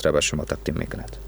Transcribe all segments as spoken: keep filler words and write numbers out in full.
را به شما تقدیم می‌کند.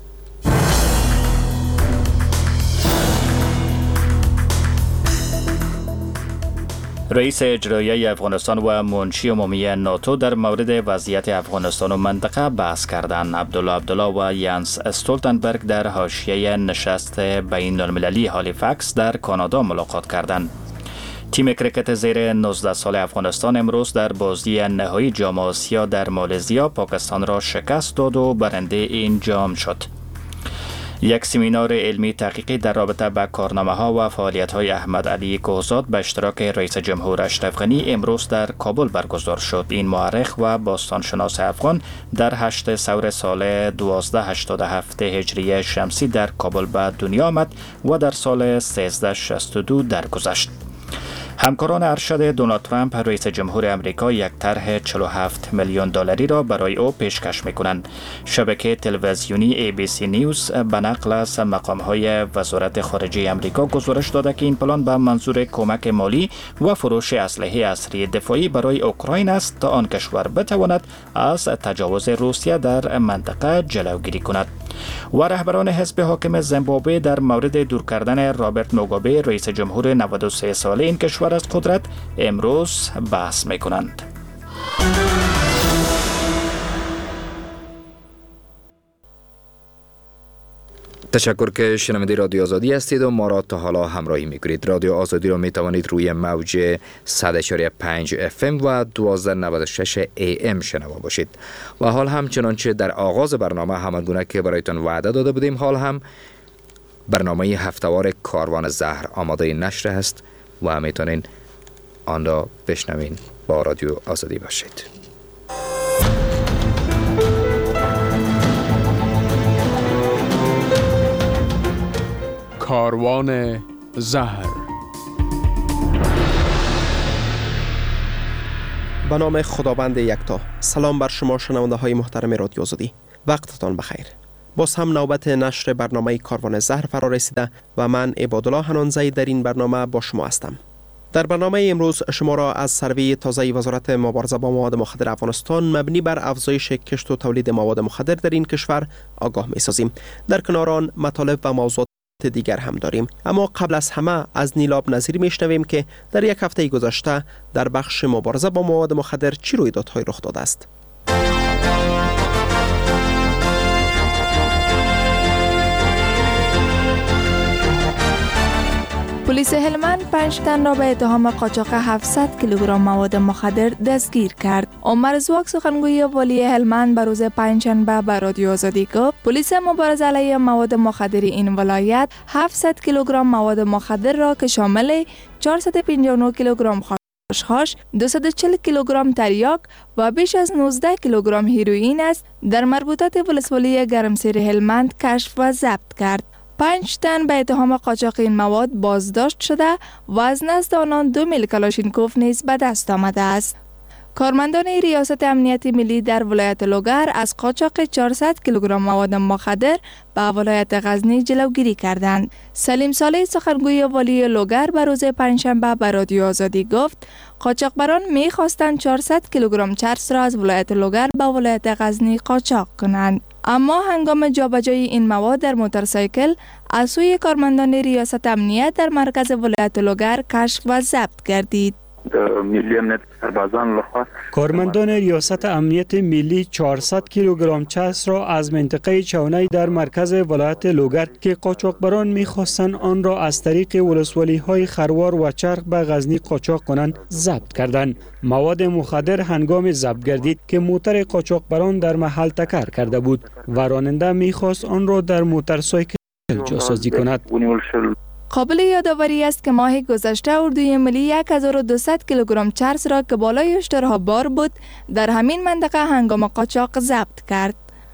رئیس اجرایی افغانستان و منشی عمومی ناتو در مورد وضعیت افغانستان و منطقه بحث کردند. عبدالله عبدالله و یانس استولتنبرگ در حاشیه نشست بین المللی هالیفکس در کانادا ملاقات کردند. تیم کرکت زیر نوزده سال افغانستان امروز در بازی نهایی جام آسیا در مالزیا پاکستان را شکست داد و برنده این جام شد. یک سمینار علمی تحقیقی در رابطه با کارنامه‌ها و فعالیت‌های احمد علی کوهزاد به اشتراک رئیس جمهور اشرف غنی امروز در کابل برگزار شد. این مورخ و باستانشناس افغان در هشت سور سال دوازده هشتاد و هفت هجری شمسی در کابل به دنیا آمد و در سال سیزده شصت و دو درگذشت. همکاران ارشد دونالد ترامپ رئیس جمهور امریکا یک طرح چهل و هفت میلیون دلاری را برای او پیشکش می‌کنند. شبکه تلویزیونی ای بی سی نیوز به نقل از مقام‌های وزارت خارجه امریکا گزارش داده که این پلان به منظور کمک مالی و فروش اسلحه عصری دفاعی برای اوکراین است تا آن کشور بتواند از تجاوز روسیه در منطقه جلوگیری کند. و رهبران حزب حاکم زیمبابوه در مورد دور کردن رابرت موگابه رئیس جمهور نود و سه ساله این کشور از قدرت امروز بحث می‌کنند. تشکر که شنونده رادیو آزادی هستید و ما را تا حالا همراهی می‌کنید. رادیو آزادی را می‌توانید روی موج صد و پنج اف ام و دوازده نود و شش ای ام شنوا باشید. و حال هم چنانچه در آغاز برنامه همانگونه که برایتان وعده داده بودیم، حال هم برنامه هفته‌وار کاروان زهر آماده نشر است و میتونین آن را بشنوین. با رادیو آزادی باشید. کاروان زهر. به نام خداوند یکتا. سلام بر شما شنونده های محترم رادیو آزادی. وقتتان بخیر. باز هم نوبت نشر برنامه کاروان زهر فرا رسیده و من عبادالله حنانزی در این برنامه با شما هستم. در برنامه امروز شما را از سروی تازه وزارت مبارزه با مواد مخدر افغانستان مبنی بر افزایش کشت و تولید مواد مخدر در این کشور آگاه می سازیم. در کنار آن مطالب و موضوعات دیگر هم داریم، اما قبل از همه از نیلاب نظیری میشنویم که در یک هفته گذشته در بخش مبارزه با مواد مخدر چی رویدادهای رخ داده است. پلیس هلمند پنج تن را به اتهام قاچاق هفتصد کیلوگرم مواد مخدر دستگیر کرد. عمر زواک سخنگوی والی هلمند به روز پنجشنبه به رادیو آزادی گفت پلیس مبارزه علیه مواد مخدر این ولایت هفتصد کیلوگرم مواد مخدر را که شامل چهارصد و پنجاه و نه کیلوگرم خاشخاش، دویست و چهل کیلوگرم تریاک و بیش از نوزده کیلوگرم هیروئین است در مربوطات ولسوالی گرمسیر هلمند کشف و ضبط کرد. پنج تن به اتهام قاچاق این مواد بازداشت شده و از نزد آنان دو میل کلاشینکوف نیز به دست آمده است. کارمندان ریاست امنیت ملی در ولایت لوگر از قاچاق چهارصد کیلوگرم مواد مخدر به ولایت غزنی جلوگیری کردند. سلیم صالح سخنگوی والی لوگر به روز پنجشنبه به رادیو آزادی گفت قاچاقبران می‌خواستند چهارصد کیلوگرم چرس را از ولایت لوگر به ولایت غزنی قاچاق کنند، اما هنگام جابجایی این مواد در موتورسایکل از سوی کارمندان ریاست امنیت در مرکز ولایت لوگر کشف و ضبط گردید. ملی امنیت سربازان لخوا کارمندان ریاست امنیت ملی چهارصد کیلوگرم چرس را از منطقه چونی در مرکز ولایت لوگر که قاچاقبران می‌خواستند آن را از طریق ولسوالی‌های خروار و چرخ به غزنی قاچاق کنند ضبط کردند. مواد مخدر هنگام ضبط گردید که موتر قاچاقبران در محل تکر کرده بود و راننده می‌خواست آن را در موتورسایکل جاسازی کند. قابل یادآوری است که ماه گذشته اردوی ملی هزار و دویست کیلوگرم چرس را که بالای اشترها بار بود در همین منطقه هنگام قاچاق ضبط کرد.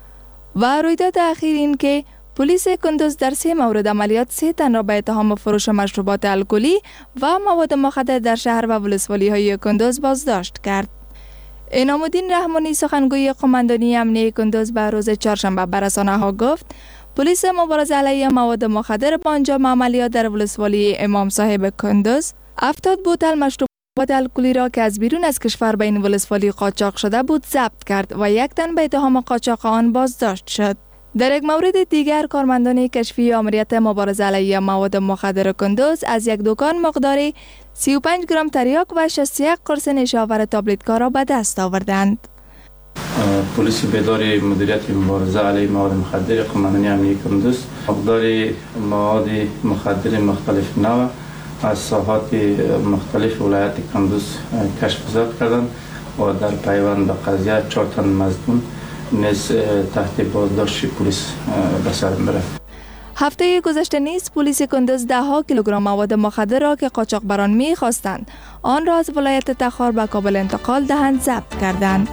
و رویداد اخیر این که پلیس کندوز در سه مورد عملیات سه تن را به اتهام فروش مشروبات الکلی و مواد مخدر در شهر و ولسوالی های کندوز بازداشت کرد. انعام الدین رحمانی سخنگوی قماندانی امنیه کندوز به روز چهارشنبه به رسانه‌ها گفت پلیس مبارزه علیه مواد مخدر با انجام عملیات در ولسوالی امام صاحب کندوز هفتاد بوتل مشروب مواد الکلی را که از بیرون از کشور به این ولسوالی قاچاق شده بود ضبط کرد و یک تن به اتهام قاچاق آن بازداشت شد. در یک مورد دیگر کارمندان کشفی آمریت مبارزه علیه مواد مخدر کندوز از یک دکان مقداری سی و پنج گرم تریاک و شصت و یک قرص نیشاور تابلتکا را به دست آوردند. پلیس بیدار مدیریت مبارزه علیه مواد مخدر قماندانی امنیتی کندوز مقدار مواد مخدر مختلف نوع از ساحات مختلف ولایت کندوز کشف ضبط کردند و در پیوند به قضیه چهار تن مزنون نیز تحت بازداشت پلیس به سر می‌برد. هفته گذشته نیز پلیس کندوز ده ها کیلوگرم مواد مخدر را که قاچاقبران می‌خواستند آن را از ولایت تخار به کابل انتقال دهند ضبط کردند.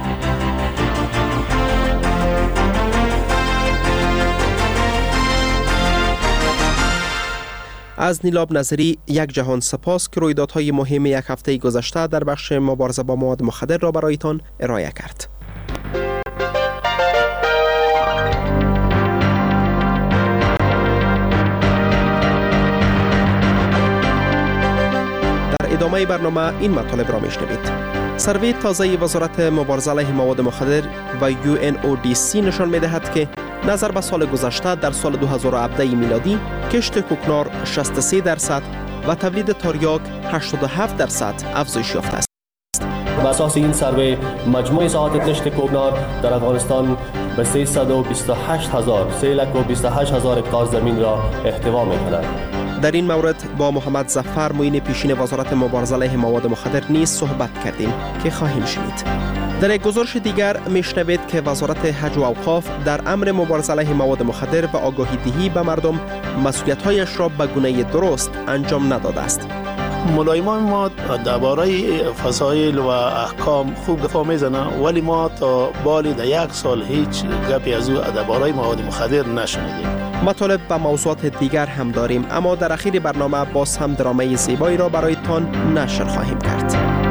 از نیلاب نظری یک جهان سپاس که رویدادهای مهم یک هفته گذشته در بخش مبارزه با مواد مخدر را برایتان ارائه کرد. در ادامه برنامه این مطالب را میشنوید. سروی تازه وزارت مبارزه علیه مواد مخدر و یو ان او دی سی نشان می‌دهد که نظر به سال گذشته در سال دو هزار و هفده میلادی کشت کوکنار شصت و سه درصد و تولید تریاک هشتاد و هفت درصد افزایش یافته است. بر اساس این سروی مجموع ساحات کشت کوکنار در افغانستان به سیصد و بیست و هشت هزار سه لک و بیست و هشت هزار هکتار زمین را احتوا می‌کند. در این مورد با محمد ظفر معین پیشین وزارت مبارزه علیه مواد مخدر نیز صحبت کردیم که خواهیم شنید. در یک گزارش دیگر میشنوید که وزارت حج و اوقاف در امر مبارزه علیه مواد مخدر و آگاهی دهی به مردم مسئولیت‌هایش را به گونه درست انجام نداده است. ملایمان ما درباره فضایل و احکام خوب دفاع میزنه، ولی ما تا بالی در یک سال هیچ گپی از او درباره مواد مخدر نشنیدیم. مطالب و موضوعات دیگر هم داریم، اما در اخیر برنامه باز هم درامه زیبایی را برایتان نشر خواهیم کرد.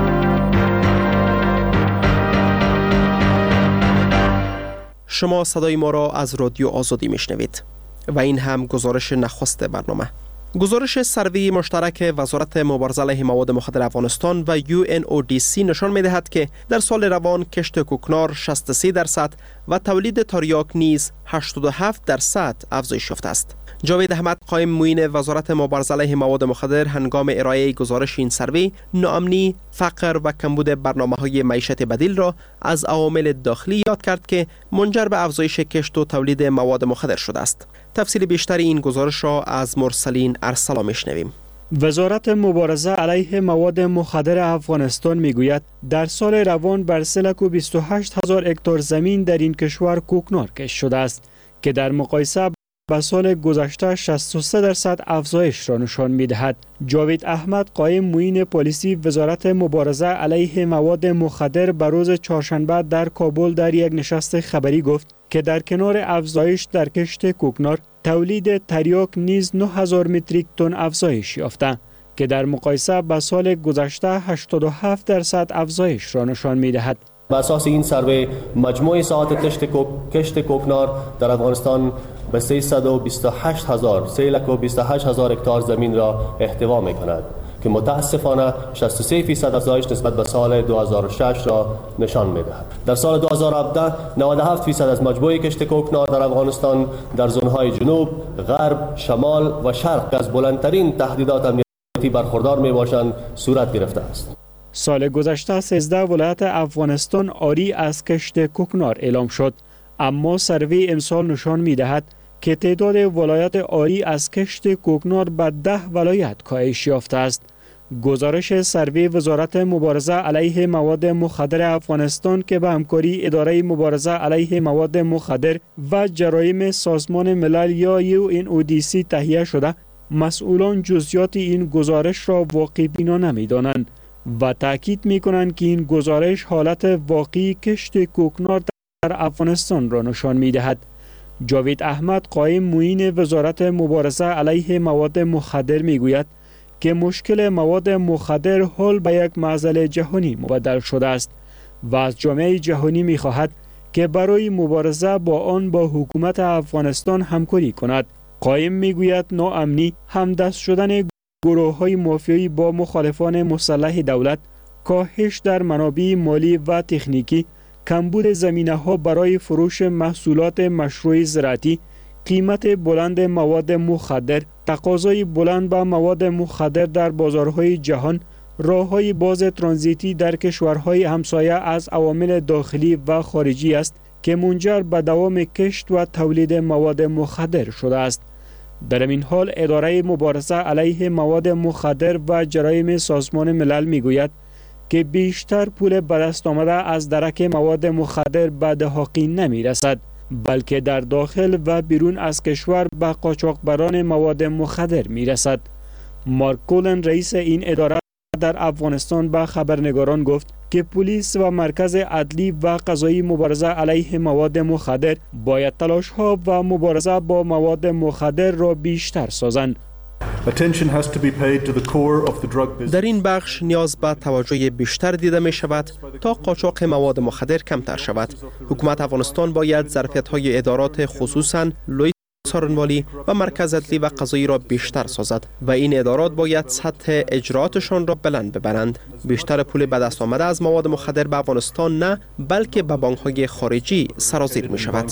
شما صدای ما را از رادیو آزادی میشنوید و این هم گزارش نخست برنامه. گزارش سروی مشترک وزارت مبارزه علیه مواد مخدر افغانستان و یو ان او دی سی نشان می‌دهد که در سال روان کشت کوکنار شصت و سه درصد و تولید تریاک نیز هشتاد و هفت درصد افزایش یافته است. جاوید احمد قائم معین وزارت مبارزه علیه مواد مخدر هنگام ارائه گزارش این سروی ناامنی، فقر و کمبود برنامه‌های معیشت بدیل را از عوامل داخلی یاد کرد که منجر به افزایش کشت و تولید مواد مخدر شده است. تفصیل بیشتر این گزارش را از مرسلین ارسلا میشنویم. وزارت مبارزه علیه مواد مخدر افغانستان میگوید در سال روان بر سه لک و بیست و هشت هزار هکتار زمین در این کشور کوکنار کشت شده است که در مقایسه با سال گذشته شصت و سه درصد افزایش را نشان می‌دهد. جاوید احمد قائم معین پلیسی وزارت مبارزه علیه مواد مخدر به روز چهارشنبه در کابل در یک نشست خبری گفت که در کنار افزایش در کشت کوکنار تولید تریاک نیز نه هزار متریک تن افزایش یافته که در مقایسه با سال گذشته هشتاد و هفت درصد افزایش را نشان می‌دهد. بر اساس این سروی مجموع ساحات کشت کوک کشت کوکنار در افغانستان به سیصد و بیست و هشت هزار سه لک و بیست و هشت هزار هکتار زمین را احتوا می‌کند که متاسفانه شصت و سه درصد افزایش نسبت به سال دو هزار و شش را نشان می‌دهد. در سال دو هزار و هفده نود و هفت درصد از مجموع کشت کوکنار در افغانستان در زون‌های جنوب، غرب، شمال و شرق که از بلندترین تهدیدات امنیتی برخوردار می‌باشند صورت گرفته است. سال گذشته سیزده ولایت افغانستان عاری از کشت کوکنار اعلام شد، اما سروی امسال نشان می‌دهد که تعداد ولایت عاری از کشت کوکنار به ده ولایت کاهش یافته است. گزارش سروی وزارت مبارزه علیه مواد مخدر افغانستان که به همکاری اداره مبارزه علیه مواد مخدر و جرایم سازمان ملل یا یو ان او دی سی تهیه شده، مسئولان جزئیات این گزارش را واقع بینا نمی‌دانند و تاکید می‌کنند که این گزارش حالت واقعی کشت کوکنار در افغانستان را نشان می‌دهد. جاوید احمد قائم معین وزارت مبارزه علیه مواد مخدر می‌گوید که مشکل مواد مخدر حال به یک معضل جهانی مبدل شده است و از جامعه جهانی می‌خواهد که برای مبارزه با آن با حکومت افغانستان همکاری کند. قائم می‌گوید ناامنی، همدست شدن گروه‌های مافیایی با مخالفان مسلح دولت، کاهش در منابع مالی و تکنیکی، کمبود زمینه‌ها برای فروش محصولات مشروع زراعتی، قیمت بلند مواد مخدر، تقاضای بلند به مواد مخدر در بازارهای جهان، راه‌های باز ترانزیتی در کشورهای همسایه از عوامل داخلی و خارجی است که منجر به دوام کشت و تولید مواد مخدر شده است. در این حال اداره مبارزه علیه مواد مخدر و جرایم سازمان ملل میگوید که بیشتر پول به دست آمده از درک مواد مخدر به دهاقی نمی رسد، بلکه در داخل و بیرون از کشور به قاچاقبران مواد مخدر می رسد. مارک کولن رئیس این اداره در افغانستان به خبرنگاران گفت که پلیس و مرکز عدلی و قضایی مبارزه علیه مواد مخدر باید تلاش‌ها و مبارزه با مواد مخدر را بیشتر سازند. در این بخش نیاز به توجه بیشتر دیده می شود تا قاچاق مواد مخدر کمتر شود. حکومت افغانستان باید ظرفیت‌های ادارات خصوصاً لوی سارنوالی و مرکز عدلی و قضایی را بیشتر سازد و این ادارات باید سطح اجراتشان را بلند ببرند. بیشتر پول به دست آمده از مواد مخدر به افغانستان نه بلکه به بانک‌های خارجی سرازیر می شود.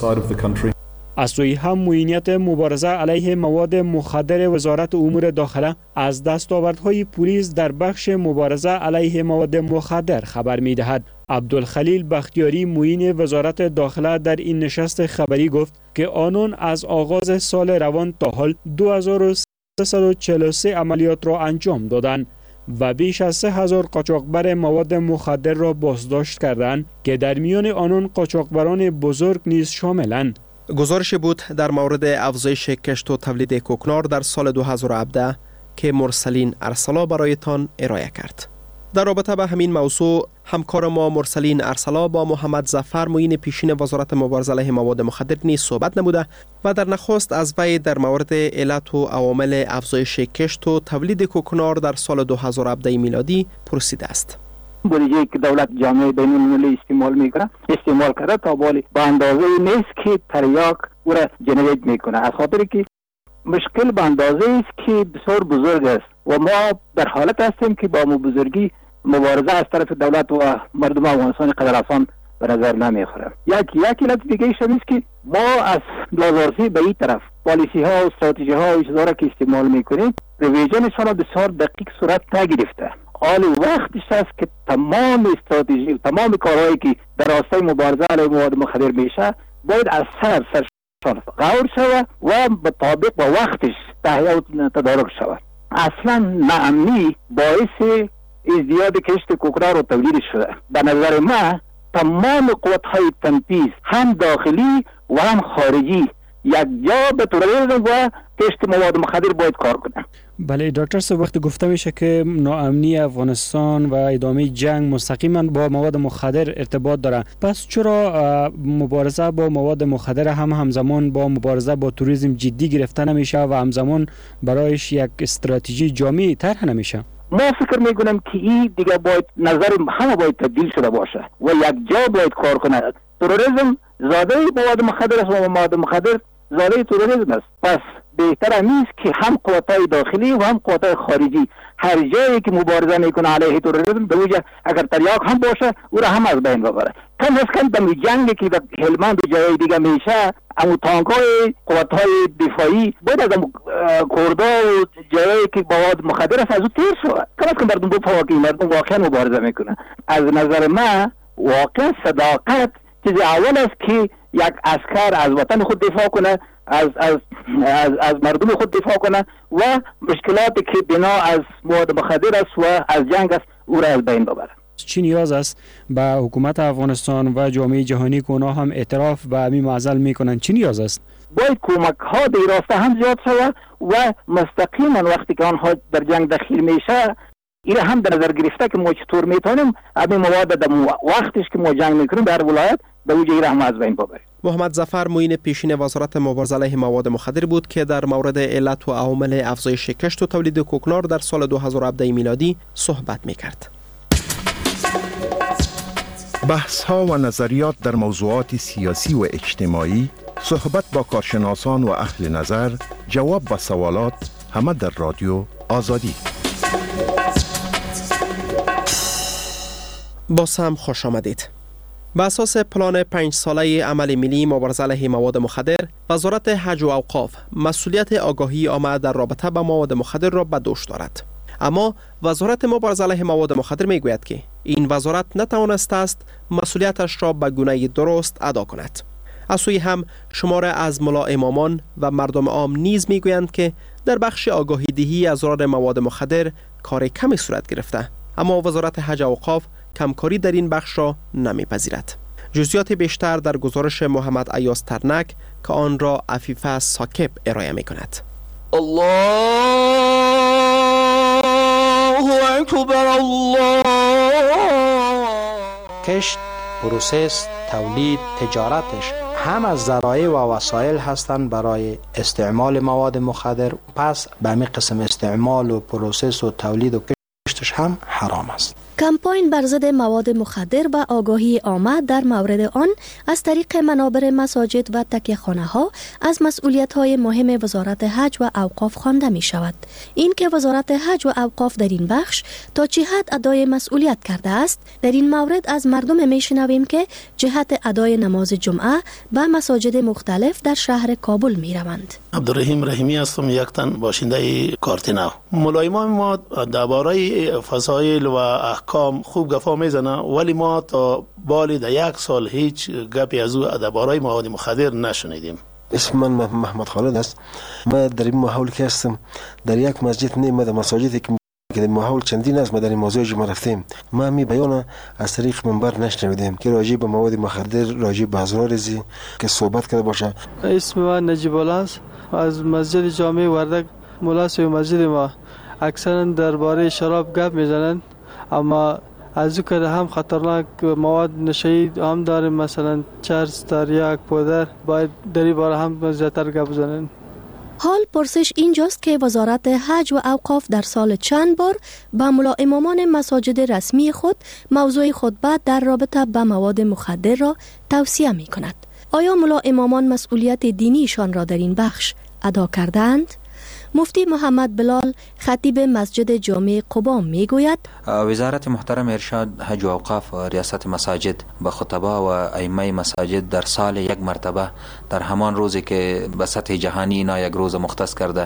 از سوی هم معینیت مبارزه علیه مواد مخدر وزارت امور داخله از دستاوردهای پلیس در بخش مبارزه علیه مواد مخدر خبر می دهد. عبدالخلیل بختیاری معین وزارت داخله در این نشست خبری گفت که آنان از آغاز سال روان تا حال دو هزار و سیصد و چهل و سه عملیات را انجام دادند و بیش از سه هزار قاچاقبر مواد مخدر را بازداشت کردند که در میان آنان قاچاقبران بزرگ نیز شاملند. گزارش بود در مورد افزایش کشت و تولید کوکنار در سال دو هزار و هفده که مرسلین ارسلا برایتان ارائه کرد. در رابطه با همین موضوع همکار ما مرسلین ارسلا با محمد ظفر معین پیشین وزارت مبارزه علیه مواد مخدر نیز صحبت نموده و در نخست از وی در مورد علت و عوامل افزایش کشت و تولید کوکنار در سال دو هزار و هفده میلادی پرسیده است. بودجه که دولت جامعه بین المللی استعمال میکنه استعمال کرده تا بالی با اندازه نیست که تریاک او را جنریت میکنه، از خاطر که مشکل به اندازه است که بسیار بزرگ است و ما در حالت هستیم که با بزرگی مبارزه از طرف دولت و مردم افغانستان قدر آسان به نظر نمیخوره. یک یک علت دیگه ایش است که ما از لازارسی به این طرف پالیسی ها و استراتژی ها و چیزا را که استعمال میکنیم ریویژنشان بسیار دقیق صورت نگرفته. حال وقتش است که تمام استراتژی و تمام کارهایی که در راستای مبارزه علیه مواد مخدر میشه باید از سر سرشان غور شود و به طابق با وقتش تهیه و تدارک شود. اصلا ناامنی باعث ازدیاد کشت کوکنار و تولید شده. به نظر ما تمام قوت‌های تنفیذ هم داخلی و هم خارجی یک جا به تروریسم و کشت مواد مخدر باید کار کنه. بله دکتر صاحب، وقتی گفته میشه که ناامنی افغانستان و ادامه جنگ مستقیما با مواد مخدر ارتباط داره، پس چرا مبارزه با مواد مخدر هم همزمان با مبارزه با تروریسم جدی گرفته نمیشه و همزمان برایش یک استراتژی جامعی طرح نمیشه؟ ما فکر میکنم که این دیگه باید نظر همه باید تبدیل شده باشه و یک جا باید کار کنه. تروریسم زاده مواد مخدر است و مواد مخدر زاده تروریسم است. پس بهتر نیست که هم قوت‌های داخلی و هم قوت‌های خارجی هر جایی که مبارزه میکنه علیه تروریسم به وجه اگر تریاک هم باشه او را هم از بین ببره. کم از کم در جنگی که در هلمند و جای دیگه میشه امو تانک‌های قوت‌های دفاعی باید از کردا و جایی که مواد مخدر است از او تیر شود. کم از کم مردم بفهمن که مردم واقعا مبارزه میکنه. از نظر من واقعا صداقت چیز اول است که یک عسکر از وطن خود دفاع کنه، از از از, از مردم خود دفاع کنه و مشکلاتی که بنا از مواد مخدر است و از جنگ است او را از بین ببره. چی نیاز است به حکومت افغانستان و جامعه جهانی که اونا هم اعتراف به همین معضل میکنن؟ چی نیاز است؟ باید کمک ها در راسته هم زیاد شود و مستقیما وقتی که آنها در جنگ دخیل میشه این هم در نظر گرفته که ما چطور میتونیم همین مواد در وقتش که ما جنگ میکنیم در ولایت به وجه این هم از بین ببریم. محمد ظفر معین پیشین وزارت مبارزه علیه مواد مخدر بود که در مورد علت و عوامل افزایش کشت و تولید کوکنار در سال دو هزار و هفده میلادی صحبت میکرد. بحث ها و نظریات در موضوعات سیاسی و اجتماعی، صحبت با کارشناسان و اهل نظر، جواب به سوالات، همه در رادیو آزادی. باز هم خوش آمدید. به اساس پلان پنج ساله عمل ملی مبارزه علیه مواد مخدر، وزارت حج و اوقاف مسئولیت آگاهی عامه در رابطه با مواد مخدر را به دوش دارد. اما وزارت مبارزه علیه مواد مخدر می گوید که این وزارت نتوانسته است مسئولیتش را به گونه درست ادا کند. از سوی هم شماره از ملا امامان و مردم عام نیز می گویند که در بخش آگاهی دهی از ضرر مواد مخدر کار کمی صورت گرفته، اما وزارت حج و اوقاف کمکاری در این بخش را نمیپذیرد. جزئیات بیشتر در گزارش محمد ایاز ترنک که آن را عفیفه ساکب ارائه می کند. الله اکبر الله. کشت، پروسس، تولید، تجارتش هم از ذرایع و وسایل هستند برای استعمال مواد مخدر. پس به همین قسم استعمال و پروسس و تولید و کشتش هم حرام است. کمپاین بر ضد مواد مخدر و آگاهی عامه در مورد آن از طریق منابر مساجد و تکیه‌خانه ها از مسئولیت های مهم وزارت حج و اوقاف خوانده می شود. این که وزارت حج و اوقاف در این بخش تا چه حد ادای مسئولیت کرده است، در این مورد از مردم می شنویم که جهت ادای نماز جمعه به مساجد مختلف در شهر کابل می روند. عبدالرحیم رحیمی هستم، یک تن باشنده کارتنو. ملایمان ما درباره فضایل و احکام خوب گفا میزنه، ولی ما تا بالی در یک سال هیچ گپی از او درباره مواد مخدر نشنیدیم. اسم من محمد خالد است. ما در این محول که هستم در یک مسجد نیم در مساجدی که در محول چندین است ما در این موضوع جمع رفتیم. ما می بیان از طریق منبر نشنیدیم که راجع به مواد مخدر، راجع به ازرارزی که صحبت کرده باشه. اسم من نجیب الله است، از مسجد جامع وردک ملاس و مسجد ما اکثرا درباره شراب گپ میزنند، اما از او که هم خطرناک مواد نشه‌ای هم داریم، مثلا چرس، تریاک، پودر، باید در این باره هم زیادتر گپ بزنند. حال پرسش اینجاست که وزارت حج و اوقاف در سال چند بار به ملا امامان مساجد رسمی خود موضوع خطبه در رابطه با مواد مخدر را توصیه می کند. آیا ملا امامان مسئولیت دینیشان را در این بخش ادا کردند؟ مفتی محمد بلال خطیب مسجد جامع قبا می گوید وزارت محترم ارشاد حج و اوقاف و ریاست مساجد به خطبا و ائمه مساجد در سال یک مرتبه در همان روزی که به سطح جهانی اینا یک روز مختص کرده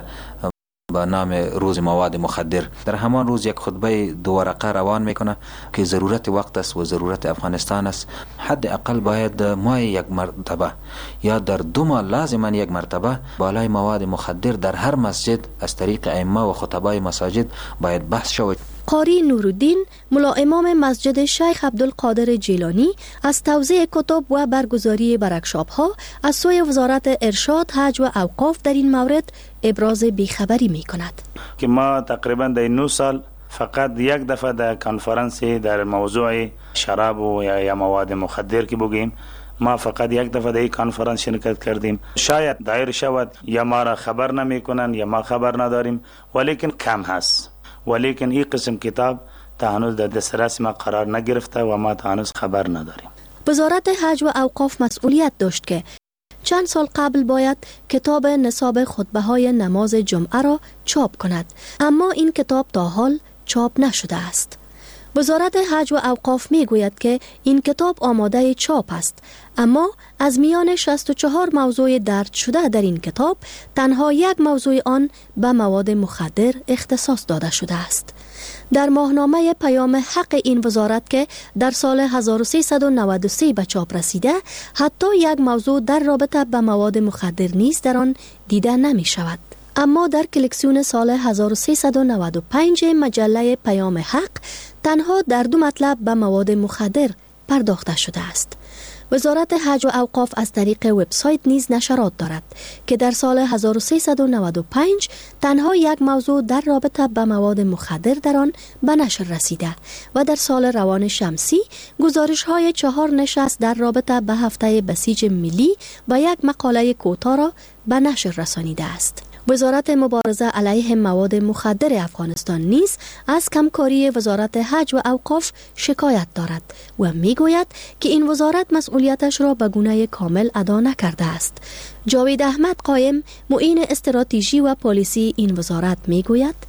با نام روز مواد مخدر، در همان روز یک خطبه دو ورقه روان میکنه که ضرورت وقت است و ضرورت افغانستان است. حد اقل باید ماه یک مرتبه یا در دو ماه لازما یک مرتبه بالای مواد مخدر در هر مسجد از طریق ائمه و خطبای مساجد باید بحث شود. قاری نورالدین ملا امام مسجد شیخ عبدالقادر جیلانی از توزیع کتب و برگزاری ورکشاپ ها از سوی وزارت ارشاد حج و اوقاف در این مورد ابراز بیخبری می کند که ما تقریبا در نه سال فقط یک دفعه در کنفرانسی در موضوع شراب و یا مواد مخدر که بگیم ما فقط یک دفعه در این کنفرانس شرکت کردیم. شاید دایر شود یا ما را خبر نمی کنن یا ما خبر نداریم، ولیکن کم هست. ولیکن این قسم کتاب تا هنوز در دسترس ما قرار نگرفته و ما تا هنوز خبر نداریم. وزارت حج و اوقاف مسئولیت داشت که چند سال قبل باید کتاب نصاب خطبه های نماز جمعه را چاپ کند، اما این کتاب تا حال چاپ نشده است. وزارت حج و اوقاف می گوید که این کتاب آماده چاپ است، اما از میان شصت و چهار موضوع درج شده در این کتاب تنها یک موضوع آن به مواد مخدر اختصاص داده شده است. در ماهنامه پیام حق این وزارت که در سال هزار و سیصد و نود و سه به چاپ رسیده، حتی یک موضوع در رابطه به مواد مخدر نیز در آن دیده نمی شود. اما در کلکسیون سال هزار و سیصد و نود و پنج مجله پیام حق تنها در دو مطلب به مواد مخدر پرداخته شده است. وزارت حج و اوقاف از طریق وبسایت نیز نشرات دارد که در سال هزار و سیصد و نود و پنج تنها یک موضوع در رابطه با مواد مخدر در آن به نشر رسیده و در سال روان شمسی گزارش های چهار نشست در رابطه با هفته بسیج ملی و یک مقاله کوتاه را به نشر رسانیده است. وزارت مبارزه علیه مواد مخدر افغانستان نیز از کمکاری وزارت حج و اوقاف شکایت دارد و میگوید که این وزارت مسئولیتش را به گونه کامل ادا نکرده است. جاوید احمد قایم، معین استراتژی و پالیسی این وزارت میگوید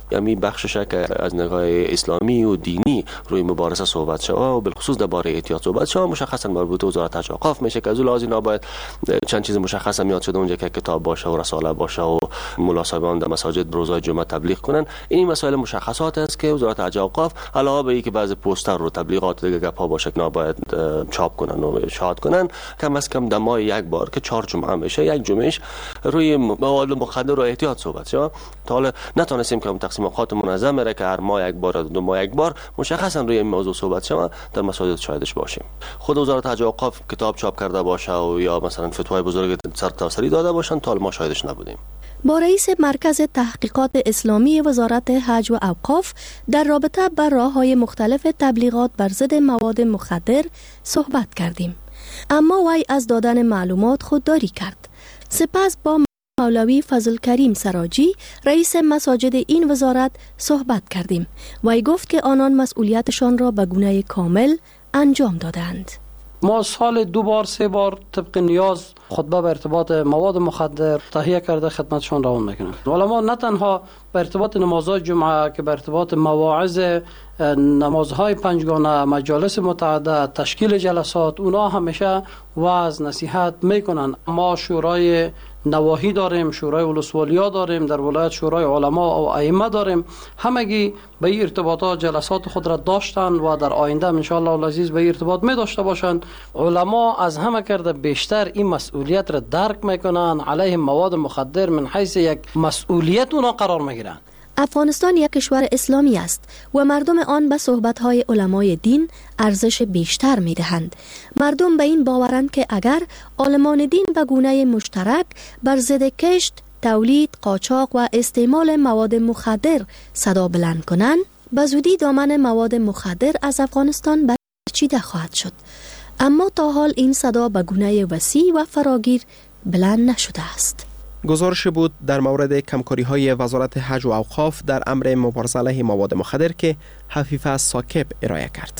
یعنی بخشش که از نگاه اسلامی و دینی روی مبارزه صحبت شود و بالخصوص درباره احتیاط صحبت شود، مشخصا مربوط به وزارت حج و اوقاف میشه که از لحاظ نباید چند چیز مشخص میاد شده اونجا که کتاب باشه و رساله باشه و ملا صاحبان در مساجد روزهای جمعه تبلیغ کنن. این مسائل مشخصات است که وزارت حج و اوقاف علاوه بر اینکه بعضی پوستر رو تبلیغات دیگه گپا باشه که نباید چاپ کنن و اشاعت کنن، کم از کم در ماه یک بار که چهار جمعه میشه یک جمعهش روی مواد مخدر و احتیاط صحبت شه. تا حالا نتونستیم که تقسیمات منظم میره که هر ماه یک بار دو ماه یک بار مشخصا روی این موضوع صحبت شه در مساجد شاهدش باشیم. خود وزارت حج و اوقاف کتاب چاپ کرده باشه و یا مثلا فتوای بزرگ سرتاسری داده باشن تا ما شاهدش نبودیم. با رئیس مرکز تحقیقات اسلامی وزارت حج و اوقاف در رابطه با راه‌های مختلف تبلیغات بر ضد مواد مخدر صحبت کردیم، اما وی از دادن معلومات خودداری کرد. سپس با مولوی فضل کریم سراجی رئیس مساجد این وزارت صحبت کردیم. وی گفت که آنان مسئولیتشان را به گونه کامل انجام دادند. ما سال دو بار سه بار طبق نیاز خطبه به ارتباط مواد مخدر تهیه کرده خدمتشان روان میکنیم. علما نه تنها به ارتباط نمازهای جمعه که به ارتباط مواعظ نمازهای پنجگانه، مجالس متعدد، تشکیل جلسات، اونا همیشه واعظ نصیحت میکنن. ما شورای نواحی داریم، شورای ولسوالیا داریم، در ولایت شورای علما و ائمه داریم. همگی به این ارتباطات جلسات خود را داشتن و در آینده ان شاء الله العزیز به این ارتباط می داشته باشند. علما از همه کرده بیشتر این مسئولیت را درک میکنن، علیه مواد مخدر من حیث یک مسئولیت اونا قرار میگیرن. افغانستان یک کشور اسلامی است و مردم آن به صحبت‌های علمای دین ارزش بیشتر می‌دهند. مردم به این باورند که اگر عالمان دین به گونه مشترک بر ضد کشت، تولید، قاچاق و استعمال مواد مخدر صدا بلند کنند، به زودی دامن مواد مخدر از افغانستان برچیده خواهد شد. اما تا حال این صدا به گونه وسیع و فراگیر بلند نشده است. گزارش بود در مورد کمکاری‌های وزارت حج و اوقاف در امر مبارزه علیه مواد مخدر که حفیظ ساکب ارائه کرد.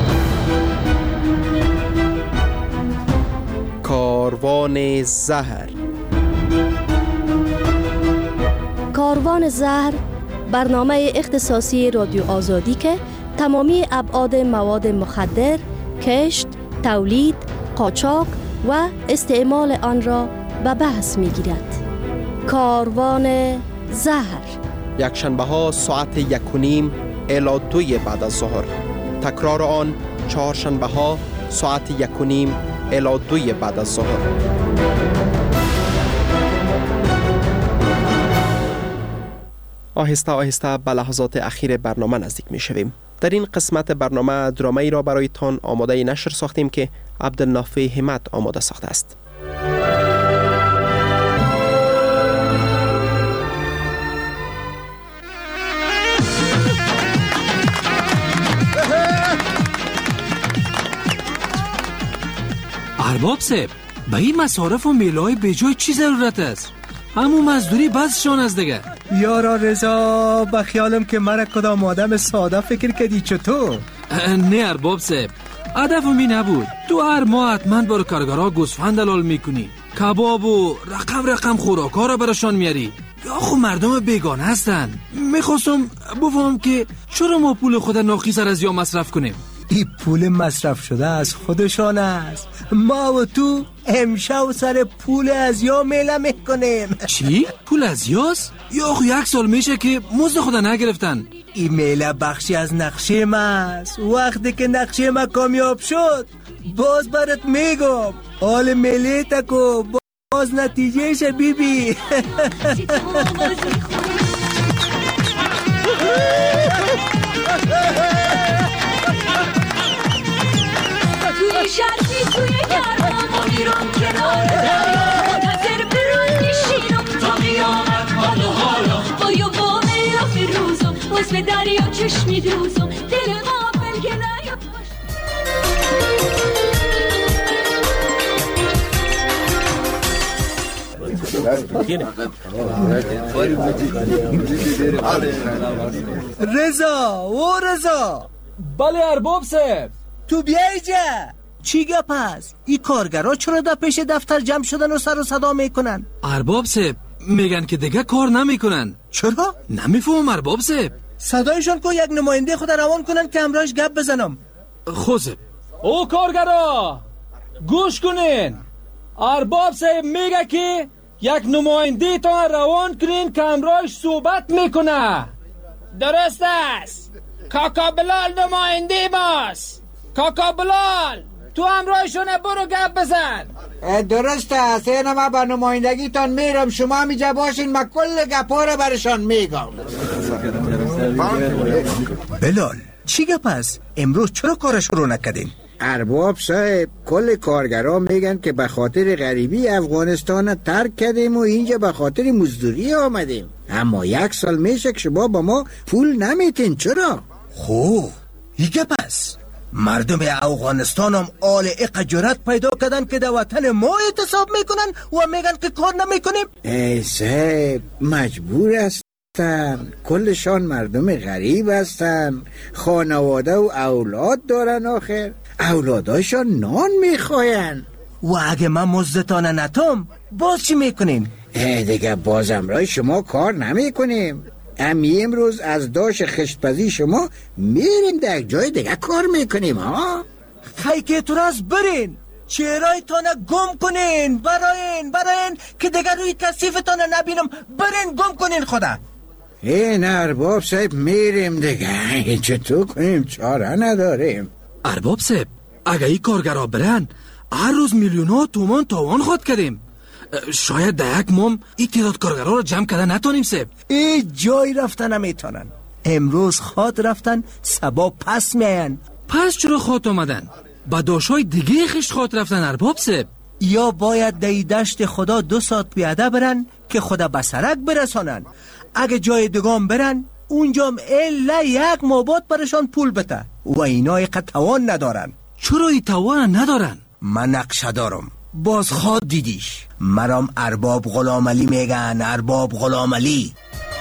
کاروان زهر. کاروان زهر برنامه اختصاصی رادیو آزادی که تمامی ابعاد مواد مخدر، کشت، تولید، قاچاق و استعمال آن را به بحث می‌گیرد. کاروان زهر یک شنبه ها ساعت یک و نیم الی دوی بعد از ظهر. تکرار آن چهار شنبه ها ساعت یک و نیم الی دوی بعد از ظهر. آهسته آهسته به لحظات اخیر برنامه نزدیک می شویم. در این قسمت برنامه درامه‌ای را برایتان آماده نشر ساختیم که عبدالنافع همت آماده ساخته است. ارباب صاحب، به این مصارف و میلای به جای چی ضرورت است؟ همون مزدوری بسشان از دیگه. یارا رضا، به خیالم که مرا کدام آدم ساده فکر کردی چطور؟ نه ارباب صاحب، هدف می نبود. تو هر ماه حتما بر کارگرها گوسفند دلال میکنی، کباب و رقم رقم خوراکا را براشان میاری. یا خو مردم بیگانه هستن. میخواستم بفهم که چرا ما پول خود ناخیسر از یا مصرف کنیم؟ این پول مصرف شده از خودشان است. ما و تو امشب سر پول از یا میله میکنیم. چی؟ پول از یاست؟ یا خو یک سال میشه که مزد خود نگرفتن. این میله بخشی از نقشه ما است. وقتی که نقشه ما کامیاب شد باز برات میگم حال میله تکو باز نتیجهش بیبی. توی شرطی توی گرمم و میرم کنار دریا، منتظر برون میشینم تا قیامت حال و حالا. با یو با میرم روزم باز به دریا چشمی دوزم، دل غافل که نیا رضا و رضا. بله ارباب صاحب. تو بیایی جا چی گپ هست؟ این کارگرها چرا در پیش دفتر جمع شدن و سر و صدا میکنن؟ ارباب صاحب، میگن که دیگه کار نمیکنن. چرا؟ نمیفهم ارباب صاحب. صدایشان کو یک نماینده خود روان کنن که امرایش گپ بزنم. خوزب او کارگرا گوش کنین. ارباب صاحب میگه که یک نماینده تا روان کنین که امرایش صحبت میکنه. درست است. کاکا بلال نماینده ماست. کاکا بلال تو همراهشونه برو گپ بزن. درست است. اینه ما با نمایندگی تان میرم، شما میجا باشین، ما کل گپا رو برشان میگم. بلال چی گپ است؟ امروز چرا کارش رو نکردین؟ ارباب صاحب کل کارگرها میگن که به خاطر غریبی افغانستان ترک کردیم و اینجا به خاطر مزدوری آمدیم. اما یک سال میشه که شما با ما پول نمیتین. چرا؟ خو این گپ است. مردم افغانستان هم آل اق جرأت پیدا کردن که در وطن ما اعتصاب میکنن و میگن که کار نمیکنیم. ای صاحب مجبور هستن، کلشان مردم غریب هستن، خانواده و اولاد دارن، آخر اولادایشان نان میخواین. و اگه من مزدتان نتام باز چی میکنیم؟ دیگه باز امرای شما کار نمیکنیم. امی امروز از داش خشتپزی شما میریم در یک جای دیگه کار میکنیم. ها خی که تو راست برین، چهرهای تانه گم کنین، براین براین که دیگه روی کسیف تانه نبینم. برین گم کنین خدا. این ارباب صاحب میریم دیگه، چطور کنیم؟ چاره نداریم. ارباب صاحب اگه ای کارگرها برن هر روز میلیون ها تومان تاوان خود کردیم. شاید در یک مام این تعداد کارگرها رو جمع کرده نتانیم صاحب. ای جای رفتن نمیتونن. امروز خاط رفتن سبا پس میاین. پس چرا خاط آمدن؟ با داشای دیگه خشت خاط رفتن ارباب صاحب. یا باید دی دشت خدا دو ساعت پیاده برن که خدا بسرک برسانن. اگه جای دگام برن اونجام الا یک مابات برشان پول بته و اینا یک توان ندارن. چرا ای توان ندارن؟ من نقشه دارم. باز خواد دیدیش. مرام ارباب غلام علی میگن. ارباب غلام علی.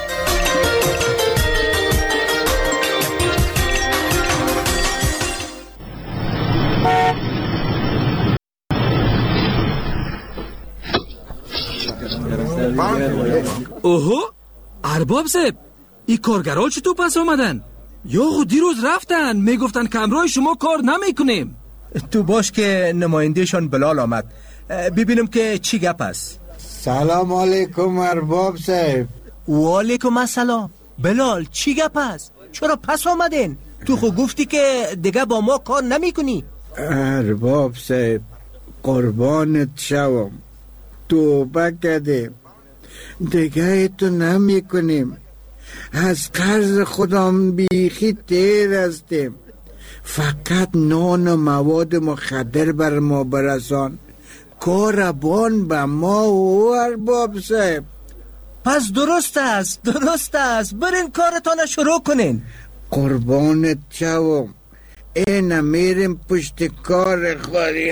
اوهو ارباب صاحب این کارگرها چطور پس آمدن؟ یا خود دیروز رفتن میگفتن که امرای شما کار نمیکنیم. تو باش که نمایندهشان بلال آمد، ببینم که چی گپ است. سلام علیکم ارباب صاحب. و علیکم السلام. بلال چی گپ است؟ چرا پس آمدین؟ تو خود گفتی که دیگه با ما کار نمیکنی. ارباب صاحب قربانت شوم، توبه کردیم، دیگه تو نمی کنیم. از قرض خودم بیخی تیر هستیم. فقط نان و مواد مخدر بر ما برسان. کاربان به ما و ارباب صاحب. پس درست است درست است. برین کارتان شروع کنین. قربانت شوم، این میریم پشت کار خوری.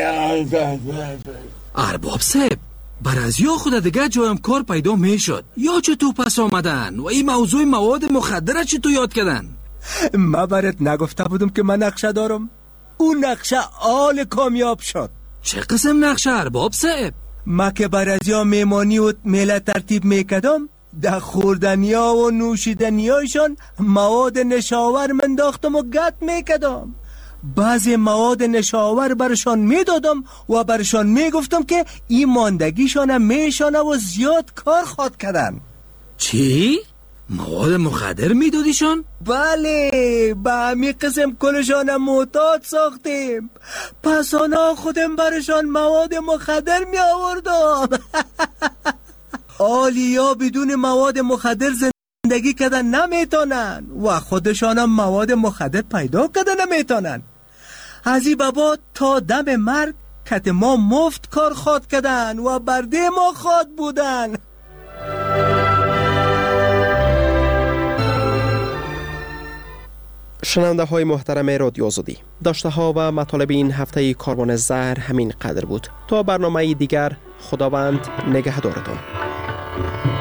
ارباب صاحب بر از یا خود دیگه جایم کار پیدا میشد یا چطور پس آمدن و این موضوع مواد مخدر چطور یاد کردن؟ ما برات نگفته بودم که من نقشه دارم؟ اون نقشه آل کامیاب شد. چه قسم نقشه ارباب صاحب؟ ما که بر از یا میمانی و میله ترتیب میکدم، در خوردنیا و نوشیدنیایشان مواد نشاور منداختم و گت میکدم. بعضی مواد نشاور برشان میدادم و برشان میگفتم که این ماندگیشان میشانه و زیاد کار خواد کردن. چی؟ مواد مخدر میدادیشان؟ بله، به همی قسم کلشان محتاط ساختیم. پس آنا خودم برشان مواد مخدر می آوردم. آلیا بدون مواد مخدر زندگی کردن نمیتونن و خودشان هم مواد مخدر پیدا کردن نمیتونن. از این بابا تا دم مرگ کت ما مفت کار خواد کردن و برده ما خواد بودن. شنونده های محترم رادیو آزادی، داشته ها و مطالب این هفته کاروان زهر همین قدر بود. تا برنامه دیگر، خداوند نگهدارتان.